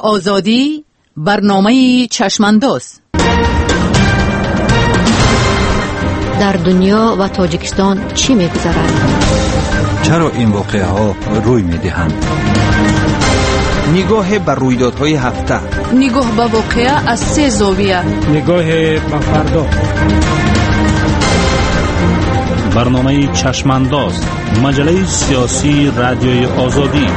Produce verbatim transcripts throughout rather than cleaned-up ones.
آزادی، برنامه چشمانداز. در دنیا و تاجیکستان چی می‌گذرد؟ چرا این واقعه ها روی می‌دهند؟ نگاه بر رویدادهای هفته، نگاه به واقعه از سه زاویه، نگاه به فردا. برنامه چشمانداز، مجله سیاسی رادیوی آزادی.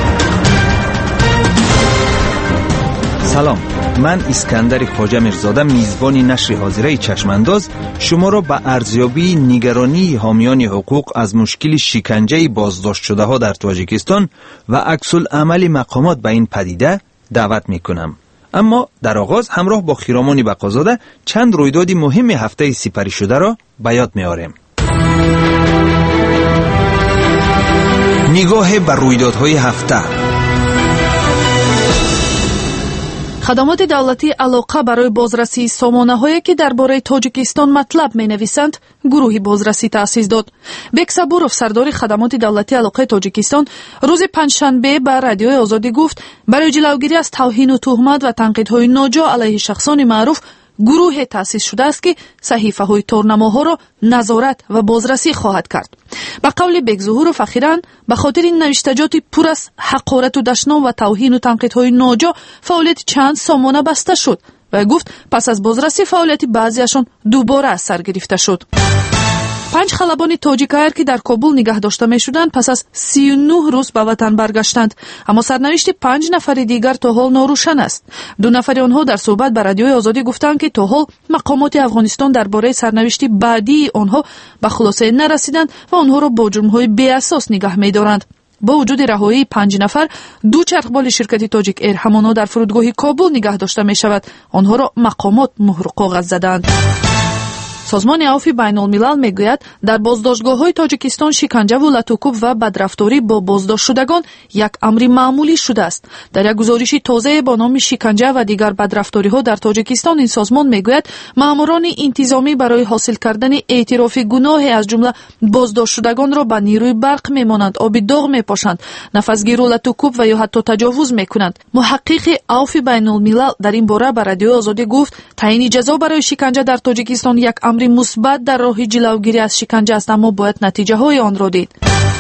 سلام، من اسکندر خواجه میرزاده میزبان نشر حاضره چشمانداز شما را به ارزیابی نگرانی حامیان حقوق از مشکل شکنجه بازداشت شده ها در تاجیکستان و عکس العمل مقامات به این پدیده دعوت میکنم. اما در آغاز همراه با خیرامان بقازاده چند رویداد مهم هفته سپری شده را به یاد میاریم. نگاه بر رویدادهای هفته. خدمات دولتی علاقه برای بازرسی سامانه‌هایی که درباره تاجیکستان مطلب می‌نویسند، گروهی بازرسی تأسیس داد. بک صبورов سردار خدمات دولتی علاقه تاجیکستان روز پنجشنبه به رادیوی آزادی گفت برای جلوگیری از توهین و تهمت و تنقیدهای ناجا علیه شخصان معروف گروه تأسیس شده است که صحیفه‌های تورنماها را نظارت و بازرسی خواهد کرد. به قول بک ظهورов اخیراً به خاطر این نوشتجات پر از حقارت و دشنام و توهین و تنقیدهای ناجا فعالیت چند سامانه بسته شد و گفت پس از بازرسی فعالیت بعضیشان دوباره از سر گرفته شد. پنج خلبان تاجیکایر که در کابل نگه داشته می شدند پس از سی و نه روز به وطن برگشتند، اما سرنوشت پنج نفر دیگر تا حال ناروشن است. دو نفر آنها در صحبت به رادیوی آزادی گفتند که تا حال مقامات افغانستان درباره سرنوشت بعدی آنها به خلاصه نرسیدند و آنها را با جرم‌های بی اساس نگه می دارند. با وجود رهایی پنج نفر، دو چرخبال شرکت تاجیک ایر همانا در فرودگاه کابل نگه داشته می شود. آنها را مقامات مهر و کاغذ زدند. سازمان عفو بین الملل میگوید در بازداشتگاه‌های تاجیکستان شکنجه و لطوکوب و بدرفتاری با بازداشت شدگان یک امر معمولی شده است. در یک گزارش تازه با نام شکنجه و دیگر بدرفتاری‌ها در تاجیکستان این سازمان میگوید ماموران انتظامی برای حاصل کردن اعتراف گناه از جمله بازداشت شدگان را به نیروی برق میمانند، آب داغ میپاشند، نفسگیر و لطوکوب و یا حتی تجاوز میکنند. محقق عفو بین الملل در این باره به رادیو آزادی گفت تعیین جزا برای شکنجه در تاجیکستان یک امر مثبت در راه جلوگیری از شکنجه است، اما باید نتیجه های آن را دید.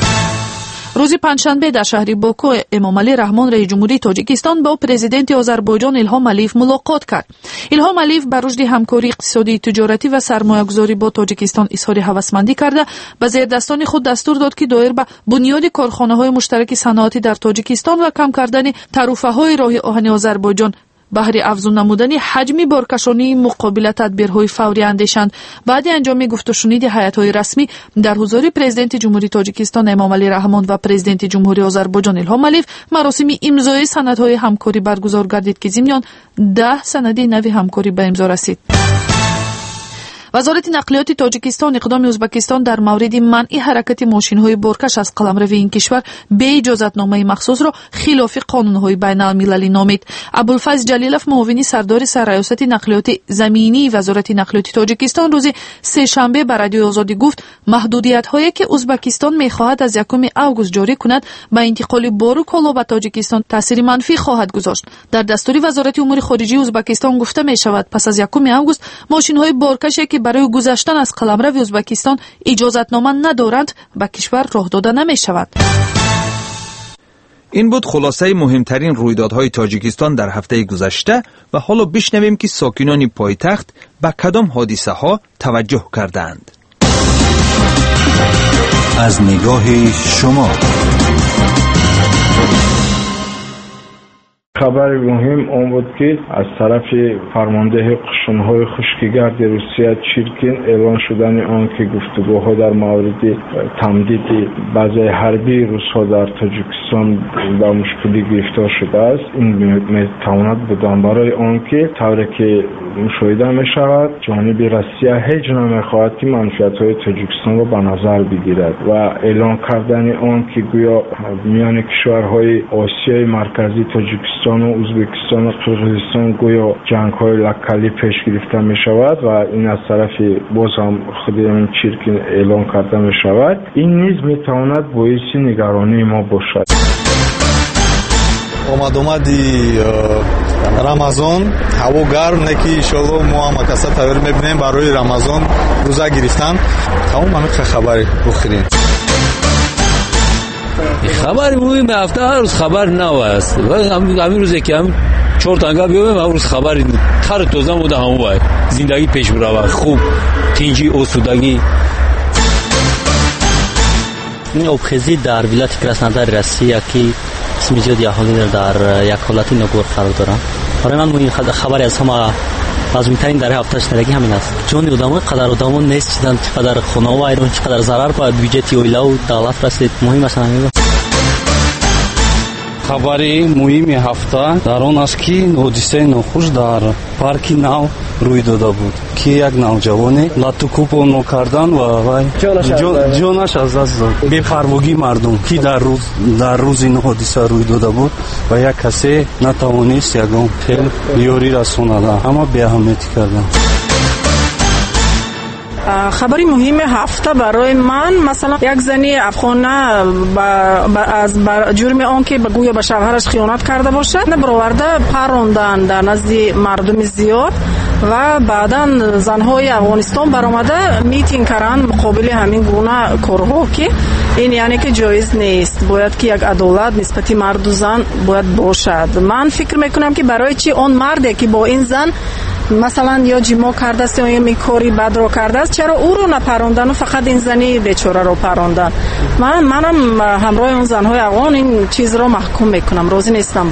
روز پنجشنبه در شهر باکو امام علی رحمان رئیس جمهوری تاجیکستان با پرزیدنت آذربایجان الهام علیف ملاقات کرد. الهام علیف بر رشد همکاری اقتصادی، تجارتی و سرمایه‌گذاری با تاجیکستان اظهار هوسمندی کرده به زیردستان خود دستور داد که دایر به بنیاد کارخانه‌های مشترک صنعتی در تاجیکستان و کم کردن تعرفه‌های راه آهن آذربایجان بهر افزون نمودن حجم بارکشانی مقابل تدبیرهای فوری اندیشند. بعد انجام گفت و شنید هیئت‌های رسمی در حضور پرزیدنت جمهوری تاجیکستان امام علی رحمان و پرزیدنت جمهوری آذربایجان الهام علیف مراسم امضای سندهای همکاری برگزار گردید که ضمن ده سند نوی همکاری به امضا رسید. وزارت نقلیات تاجیکستان اقدام ازبکستان در مورد منع حرکت ماشین‌های بارکش از قلمرو این کشور به اجازتنامه مخصوص را خلاف قانون‌های بین‌المللی نامید. ابوالفضل جلیلوف معاون سردار سرریاست نقلیات زمینی وزارت نقلیات تاجیکستان روز سه شنبه به رادیو آزادی گفت محدودیت‌هایی که ازبکستان می‌خواهد از یکم آگوست جاری کند به انتقال بار و کالا به تاجیکستان تاثیر منفی خواهد گذاشت. در دستور وزارت امور خارجه ازبکستان گفته می‌شود پس از یکم آگوست ماشین‌های بارکشی که برای گذشتن از قلمرو ازبکستان اجازتنامه ندارند به کشور راه داده نمی شود. این بود خلاصه مهمترین رویدادهای تاجیکستان در هفته گذشته و حالا بشنویم که ساکنان پایتخت به کدام حادثه ها توجه کردند. از نگاه شما خبر مهم آن بود که از طرف فرمانده قشون‌های خشکیگرد روسیه چیرکین اعلان شدن آن که گفتگوها در مورد تمدید بازه حربی روس‌ها در تاجیکستان با مشکلی گرفتار شده است. این میتواند بودن برای آن که طوری که مشاهده می شود جانب روسیه هیچ نمیخواهد که منفعت‌های تاجیکستان را به نظر بگیرد و اعلان کردن آن که گویا میان کشورهای آسیای مرکزی تاجیکستان و ازبکستان و قرقیزستان گویا جنگ‌های لکلی پیش گرفته می شود و این از طرف باز هم خود این چیرکین اعلان کرده می شود. این نیز می تواند باعث نگرانی ما باشد. омад омади рамазон ҳаво гарм неки иншоалло мо ҳама каса тавр мебинем барои рамазон рӯза гирифтан. тамом ҳамин хабари бухирин. хабари муҳими ҳафта ҳар рӯз хабар нав аст. ҳамин рӯзе ки ҳам чор танга биёбем ҳар рӯз хабари тару тоза мода ҳамон вай зиндагӣ пеш биравад хуб тинҷӣ осудагӣ. این آبخیزی در ولایت کراسنودار روسیه که قسم زیادی اهالی در یک حالت ناگوار قرار دارند. برای من مهم خبری از همه لازم‌ترین در هفته شنیدگی همین است. جان آدم‌ها قدر آدم‌ها نیست چیزن چقدر خانه و ایران چقدر ضرر به بودجه اویلا و دولت رسید. مهم است همین. خبری مهم هفته در آن است که حادثه ناخوش در پارک نو روی داده بود که یک نوجوانی لاتوکوپ اونو کردن و جانش از دست داد. بی‌پروایی مردم که در روز در روز این حادثه روی داده بود و یک کسی نتوانست یگان خیلی یاری رساند. اما به اهمیتی کردن. خبری مهم هفته برای من مثلا یک زنی افغانه از جرم آن که به گویا به شوهرش خیانت کرده باشد برآورده پروندن در نزد مردم زیاد و بعدا زنهای افغانستان برآمده میتینگ کردن مقابل همین گونه کارها که این یعنی که جایز نیست. باید که یک عدالت نسبت مرد و زن باید باشد. من فکر میکنم که برای چی اون مردی که با این زن مثلا یا جیما کرده است یا می کاری بد رو کرده است چرا او رو نپروندن و فقط این زنی بیچاره رو پروندن؟ من منم همراه اون زنهای افغان این چیز رو محکوم میکنم. راضی نیستم.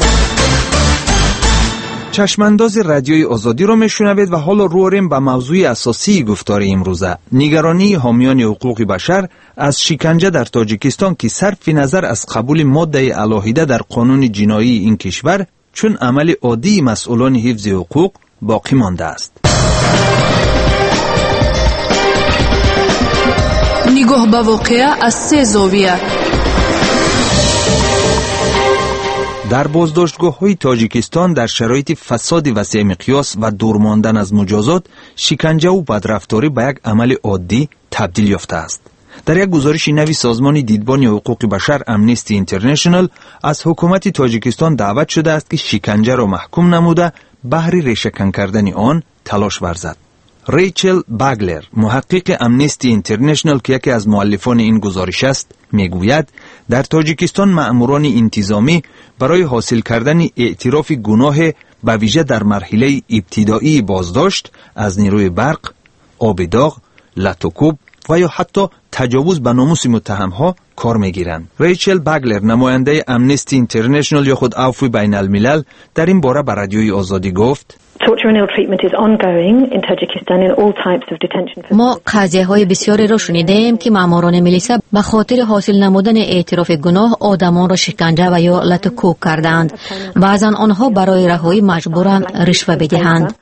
چشمانداز رادیوی آزادی رو میشنوید و حالا رواریم به موضوع اساسی گفتار امروزه، نگرانی حامیان حقوق بشر از شکنجه در تاجیکستان که صرف نظر از قبول ماده الهیده در قانون جنایی این کشور چون عمل عادی مسئولان حفظ حقوق باقی مانده است. نگاه به واقعه از سه زاویه. در بازداشتگاه‌های تاجیکستان در شرایط فساد وسیع مقیاس و دور ماندن از مجازات، شکنجه و بدرفتاری به یک عمل عادی تبدیل یافته است. در یک گزارش نوی سازمان دیدبان حقوق بشر امنیستی اینترنشنال از حکومت تاجیکستان دعوت شده است که شکنجه را محکوم نموده بهر ریشه‌کن کردن آن تلاش ورزد. ریچل باگلر، محقق امنیستی اینترنشنال که یکی از مؤلفان این گزارش است، میگوید در تاجیکستان مأموران انتظامی برای حاصل کردن اعتراف گناه به ویژه در مرحله ابتدایی بازداشت از نیروی برق، آب داغ، لاتوکوب و یا حتی تجاوز به ناموس متهم‌ها کار میگیرند. ریچل باگلر، نماینده امنیستی اینترنشنال یا خود عفو بین الملل، در این باره به رادیوی آزادی گفت: ما قضیه های بسیاری را شنیدیم که ماموران ملیسا به خاطر حاصل نمودن اعتراف گناه آدمان را شکنجه و یا لطوکوب کردند. بعضا آنها برای رهایی مجبورند رشوه بدهند.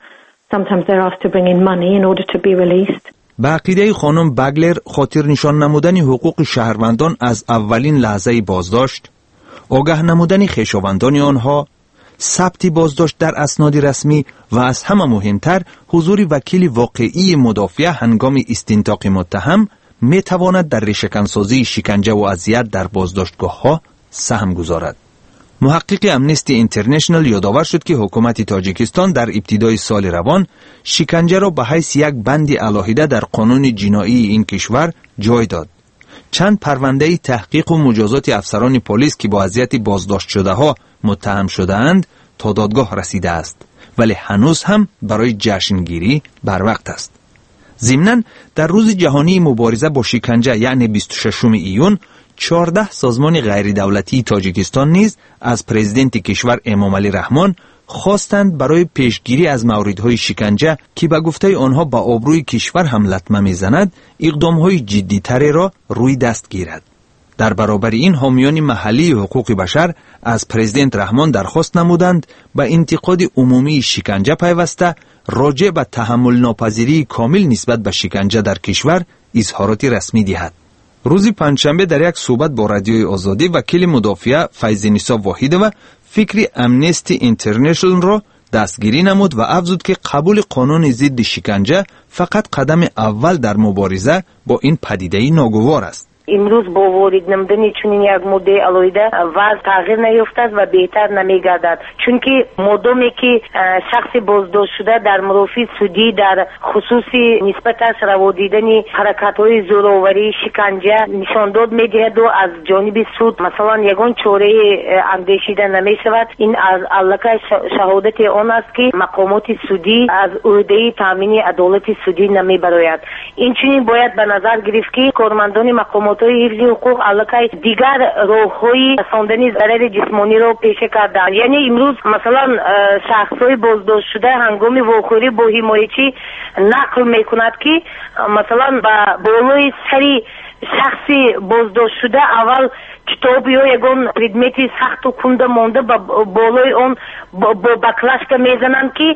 به عقیده خانم باگلر، خاطر نشان نمودن حقوق شهروندان از اولین لحظه بازداشت، آگاه نمودن خویشاوندان آنها، ثبت بازداشت در اسناد رسمی و از همه مهمتر حضور وکیل واقعی مدافع هنگام استنطاق متهم می تواند در ریشه‌کنسازی شکنجه و اذیت در بازداشتگاه‌ها سهم گذارد. محقق امنیستی اینترنشنال یادآور شد که حکومت تاجیکستان در ابتدای سال روان شکنجه را به حیث یک بند علاهیده در قانون جنایی این کشور جای داد. چند پرونده تحقیق و مجازات افسران پلیس که با اذیت بازداشت شده ها متهم شده اند تا دادگاه رسیده است، ولی هنوز هم برای جشنگیری بر وقت است. ضمناً در روز جهانی مبارزه با شکنجه یعنی بیست و ششم ایون، چهارده سازمان غیر دولتی تاجیکستان نیز از پرزیدنت کشور امامعلی رحمان خواستند برای پیشگیری از موردهای شکنجه که به گفته آنها به آبروی کشور هم لطمه میزند، اقدامهای جدی‌تری را روی دست گیرد. در برابر این، حامیان محلی حقوق بشر از پرزیدنت رحمان درخواست نمودند به انتقاد عمومی شکنجه پیوسته راجع به تحمل ناپذیری کامل نسبت به شکنجه در کشور اظهاراتی رسمی دهد. روز پنجشنبه در یک صحبت با رادیوی آزادی، وکیل مدافع فیض‌نسا واحدووا فکر امنیستی اینترنشنال را دستگیری نمود و افزود که قبول قانون ضد شکنجه فقط قدم اول در مبارزه با این پدیده ناگوار است. امروز با وارد نمودن چنین یک ماده علایده وضع تغییر نیفتد و بهتر نمیگردد، چون که مادامی که شخص بازداشت شده در مرافع سودی در خصوصی نسبتش روا دیدن حرکت‌های زورآوری، شکنجه نشان داد می‌دهد و از جانب سود مثلا یگان چاره اندیشیده نمی‌شود. این از علکه شهادت آن است که مقامات سودی از عهده تامین عدالت سودی نمی‌براید. این چنین باید به نظر گرفت که کارمندان مقامات‌های حفظ حقوق علکه دیگر راه‌های رساندن ضرر جسمانی را پیشه کردند. یعنی امروز مثلا شخص‌های بازداشت شده هنگام واخوری با حمایتچی نقل می‌کند که مثلا با بالای سری شخصی بازداشت شده اول کتاب یا یگان پردمتی سخت و کنده مانده با بالای اون با بکلشکه میزنند که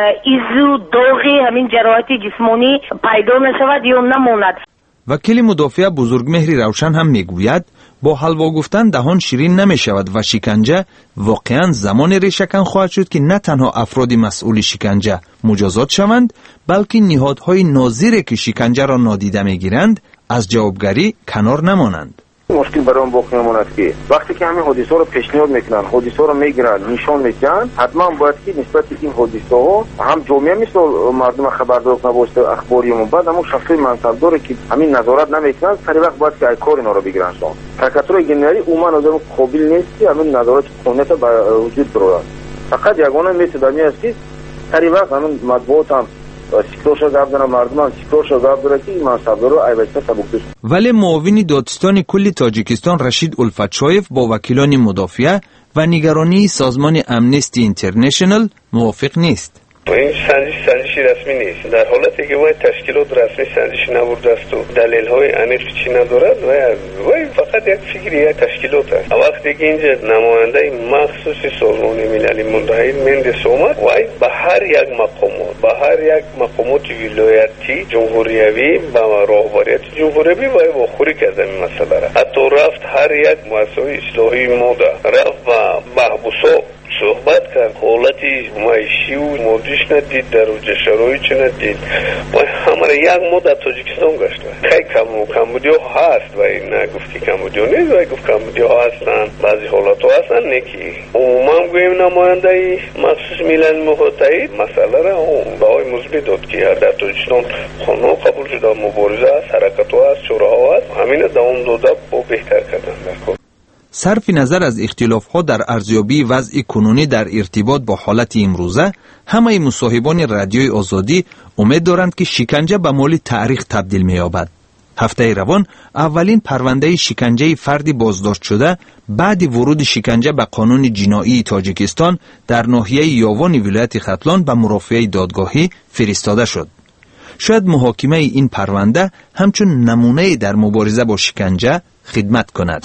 ایزو داغی همین جراحت جسمانی پیدا نشود یا نماند. وکیل مدافع بزرگمهری روشن هم میگوید با حلوا گفتن دهان شیرین نمی شود و شکنجه واقعا زمان ریشکن خواهد شد که نه تنها افراد مسئول شکنجه مجازات شوند، بلکه نهادهای ناظری که شکنجه را نادیده میگیرند از جوابگری کنار نمانند. مشکل برای اون باقی نماند که وقتی که همین حادثه رو پیشنهاد میکنن، حادثه رو میگیرن، نشان میدن، حتما باید که نسبت به این حادثه ها هم جامعه مثل مردم خبردار کنه با اخباریمون، بعد هم شخصی منصبدار که همین نظارت نمیکنن سری وقت باید که کار اینا رو بگیرن. شون تکاتر گنری عموما آدم قابل نیست که همین نظارت قانونی به وجود بیاورد. فقط یگانه میتونی است که سری وقت همین مطبوعات هم سیکروش گاب دارن، مردمان سیکروش گاب دارن که منصبدار رو ایوسته سبکتش. ولی معاون دادستان کل تاجیکستان رشید الفتشایف با وکیلان مدافع و نگرانی سازمان امنستی اینترنشنال موافق نیست. این سنجش سنجشی رسمی نیست. در حالتی که وای تشکیلات رسمی سنجش نبرده است و دلیل‌های عمیق چی ندارد و وای فقط یک فکری یک تشکیلات است. وقتی که اینجا نماینده مخصوص سازمان ملل متحد مندس اومد وای به هر یک مقامات به هر یک مقامات ولایتی جمهوریوی و راهبریت جمهوریوی وای واخوری کرده این مسئله را. حتی رفت هر یک مؤسسه اصلاحی ماده رفت و محبوسا صحبت کرد، حالتی معیشی و مادیش ندید، در وجه شرایط ندید و همه یک مدت تاجیکستان گشت. خیلی کم کمبودیا هست و این نگفت که کمبودیا نیست و گفت کمبودیا هستن، بعضی حالات ها هستن نکی عموما گویم نماینده مخصوص ملل متحد مسئله را به های مثبت داد که در تاجیکستان قانون قبول شده، مبارزه هست، حرکت ها هست، شورا ها هست، همین دوام داده با بهتر کردن در کار. صرف نظر از اختلاف‌ها در ارزیابی وضع کنونی در ارتباط با حالت امروزه، همه مصاحبان رادیوی آزادی امید دارند که شکنجه به مال تاریخ تبدیل می‌یابد. هفته روان اولین پرونده شکنجه فردی بازداشت شده بعد ورود شکنجه به قانون جنایی تاجیکستان در ناحیه یاوان ولایت ختلان به مرافعه دادگاهی فرستاده شد. شاید محاکمه این پرونده همچون نمونه در مبارزه با شکنجه خدمت کند.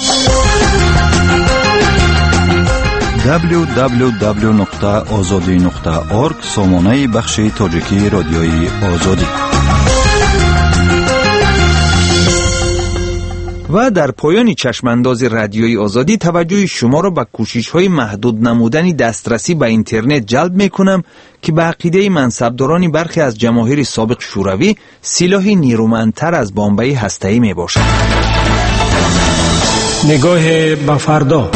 دبلیو دبلیو دبلیو نقطه آزادی نقطه اورگ سامانه بخش تاجیکی رادیوی آزادی. و در پایان چشمانداز رادیوی آزادی توجه شما را به کوشش‌های محدود نمودن دسترسی به اینترنت جلب می‌کنم که به عقیده منصبداران برخی از جماهیر سابق شوروی سلاحی نیرومندتر از بمب‌های هسته‌ای میباشد. نگاه به فردا.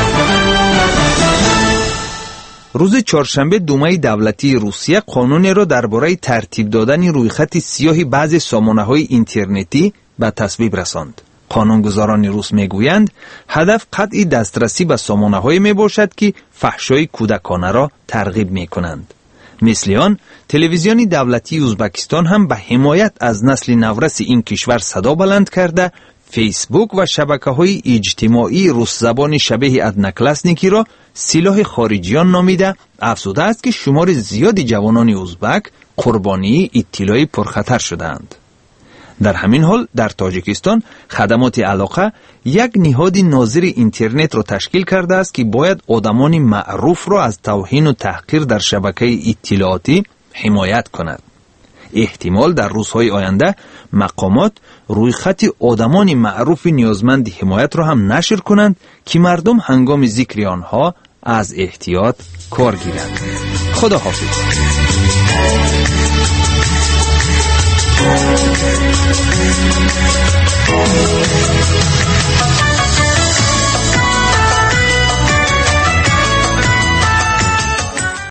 روز چهارشنبه دومه دولتی روسیه قانونی را درباره ترتیب دادن رویخط سیاه بعضی سامانه‌های اینترنتی به تصویب رساند. قانونگذاران روس میگویند هدف قطع دسترسی به سامانه‌هایی میباشد که فحشای کودکانه را ترغیب میکنند. مثل آن تلویزیون دولتی ازبکستان هم به حمایت از نسل نورس این کشور صدا بلند کرده فیسبوک و شبکه‌های اجتماعی روس زبان شبیه ادناکلاسنیکی را سلاح خارجیان نامیده افزوده است که شمار زیادی جوانان ازبک قربانی اطلاعی پرخطر شدند. در همین حال در تاجیکستان خدمات علاقه یک نهاد ناظر اینترنت را تشکیل کرده است که باید آدمان معروف را از توهین و تحقیر در شبکه اطلاعاتی حمایت کند. احتمال در روزهای آینده مقامات روی خط آدمان معروف نیازمند حمایت را هم نشر کنند که مردم هنگام ذکر آنها از احتیاط کار گیرند. خدا حافظ.